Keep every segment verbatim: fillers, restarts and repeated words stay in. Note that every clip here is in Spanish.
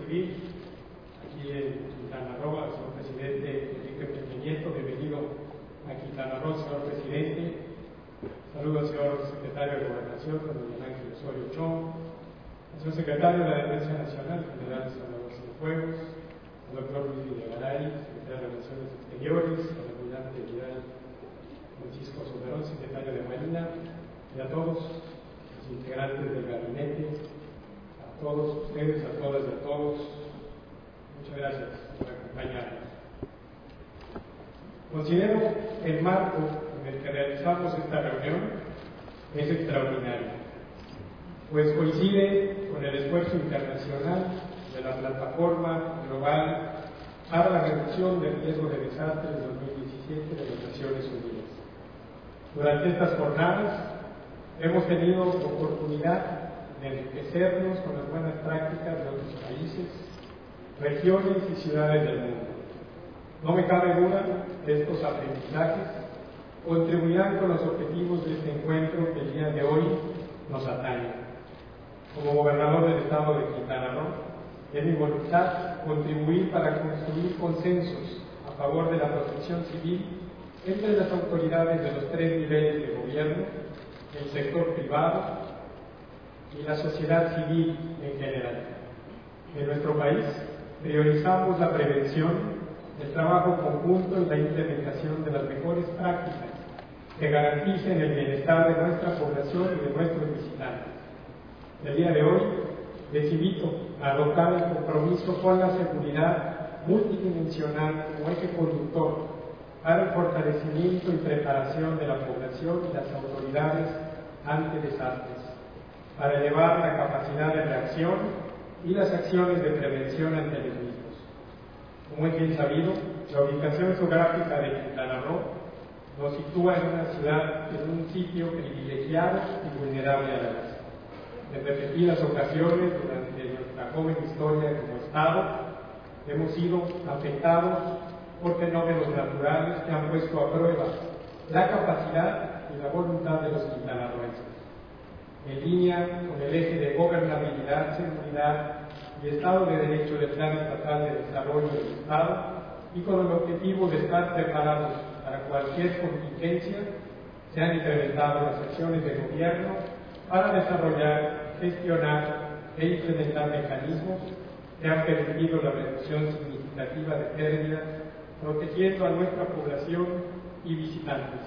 Civil, aquí en Quintana Roo, al señor presidente Enrique Peña Nieto. Bienvenido a Quintana Roo, señor presidente. Saludo al señor secretario de Gobernación, don Miguel Ángel Osorio Chong, al señor secretario de la Defensa Nacional, general Salvador Cienfuegos, al doctor Luis Videgaray, secretario de Relaciones Exteriores, al almirante general Francisco Soberón, secretario de Marina, y a todos los integrantes del gabinete, a todos ustedes, a todas y a todos, muchas gracias por acompañarnos. Considero el marco en el que realizamos esta reunión es extraordinario, pues coincide con el esfuerzo internacional de la Plataforma Global para la Reducción del Riesgo de Desastres de dos mil diecisiete de las Naciones Unidas. Durante estas jornadas hemos tenido oportunidad de enriquecernos con las buenas prácticas de otros países, regiones y ciudades del mundo. No me cabe duda que estos aprendizajes contribuirán con los objetivos de este encuentro que el día de hoy nos atañe. Como gobernador del estado de Quintana Roo, es mi voluntad contribuir para construir consensos a favor de la protección civil entre las autoridades de los tres niveles de gobierno, el sector privado y la sociedad civil en general. En nuestro país priorizamos la prevención, el trabajo conjunto y la implementación de las mejores prácticas que garanticen el bienestar de nuestra población y de nuestros visitantes. El día de hoy les invito a adoptar el compromiso con la seguridad multidimensional como eje conductor para el fortalecimiento y preparación de la población y las autoridades ante desastres, para elevar la capacidad de reacción y las acciones de prevención ante los mismos. Como es bien sabido, la ubicación geográfica de Quintana Roo nos sitúa en una ciudad, en un sitio privilegiado y vulnerable a la vez. En repetidas ocasiones durante nuestra joven historia como Estado, hemos sido afectados por fenómenos naturales que han puesto a prueba la capacidad y la voluntad de los quintanarroenses. En línea con el eje de gobernabilidad, seguridad y Estado de Derecho del Plan Estatal de Desarrollo del Estado, y con el objetivo de estar preparados para cualquier contingencia, se han incrementado las acciones de gobierno para desarrollar, gestionar e implementar mecanismos que han permitido la reducción significativa de pérdidas, protegiendo a nuestra población y visitantes.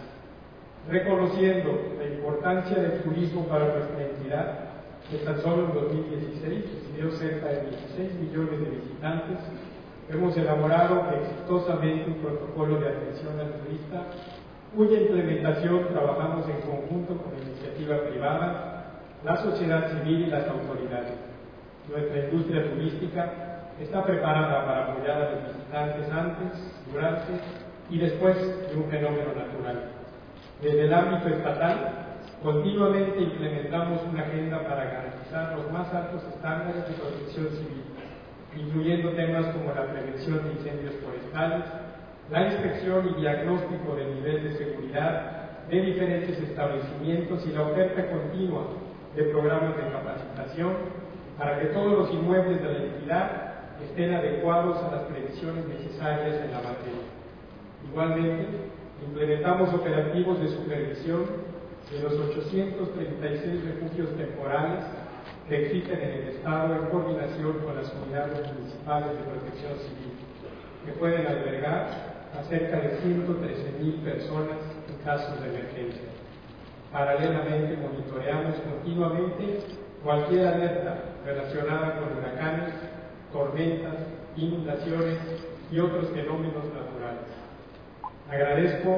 Reconociendo la importancia del turismo para nuestra entidad, que tan solo en dos mil dieciséis recibió cerca de dieciséis millones de visitantes, hemos elaborado exitosamente un protocolo de atención al turista, cuya implementación trabajamos en conjunto con la iniciativa privada, la sociedad civil y las autoridades. Nuestra industria turística está preparada para apoyar a los visitantes antes, durante y después de un fenómeno natural. Desde el ámbito estatal, continuamente implementamos una agenda para garantizar los más altos estándares de protección civil, incluyendo temas como la prevención de incendios forestales, la inspección y diagnóstico del nivel de seguridad de diferentes establecimientos y la oferta continua de programas de capacitación para que todos los inmuebles de la entidad estén adecuados a las previsiones necesarias en la materia. Igualmente, implementamos operativos de supervisión de los ochocientos treinta y seis refugios temporales que existen en el Estado en coordinación con las unidades municipales de protección civil, que pueden albergar a cerca de ciento trece mil personas en casos de emergencia. Paralelamente, monitoreamos continuamente cualquier alerta relacionada con huracanes, tormentas, inundaciones y otros fenómenos naturales. Agradezco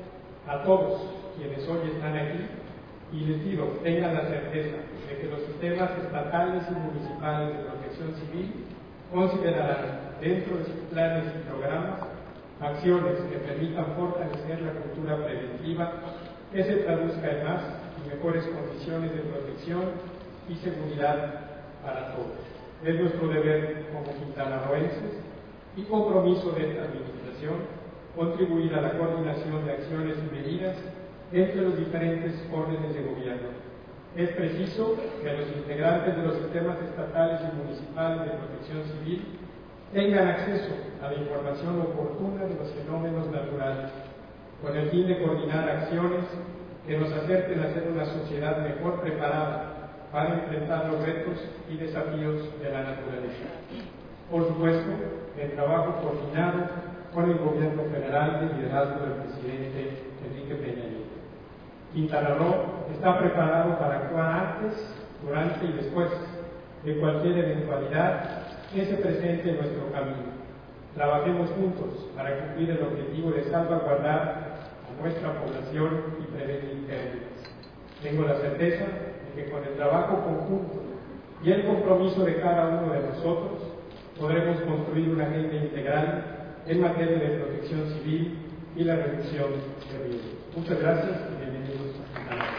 a todos quienes hoy están aquí y les pido, tengan la certeza de que los sistemas estatales y municipales de protección civil considerarán dentro de sus planes y programas acciones que permitan fortalecer la cultura preventiva que se traduzca en más y mejores condiciones de protección y seguridad para todos. Es nuestro deber como quintanarroenses y compromiso de esta administración contribuir a la coordinación de acciones y medidas entre los diferentes órdenes de gobierno, Es preciso que los integrantes de los sistemas estatales y municipales de protección civil tengan acceso a la información oportuna de los fenómenos naturales, con el fin de coordinar acciones que nos acerquen a ser una sociedad mejor preparada para enfrentar los retos y desafíos de la naturaleza. Por supuesto, el trabajo coordinado con el gobierno federal de liderazgo del presidente Enrique Peña Nieto. Quintana Roo está preparado para actuar antes, durante y después de cualquier eventualidad que se presente en nuestro camino. Trabajemos juntos para cumplir el objetivo de salvaguardar a nuestra población y prevenir pérdidas. Tengo la certeza de que con el trabajo conjunto y el compromiso de cada uno de nosotros podremos construir una agenda integral en materia de protección civil y la reducción de riesgos. Muchas gracias y bienvenidos a Quintana Roo.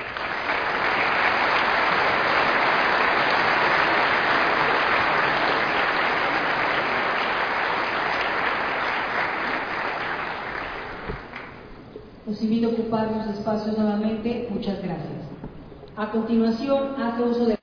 Los invito a ocupar sus espacios nuevamente. Muchas gracias. A continuación, hace uso de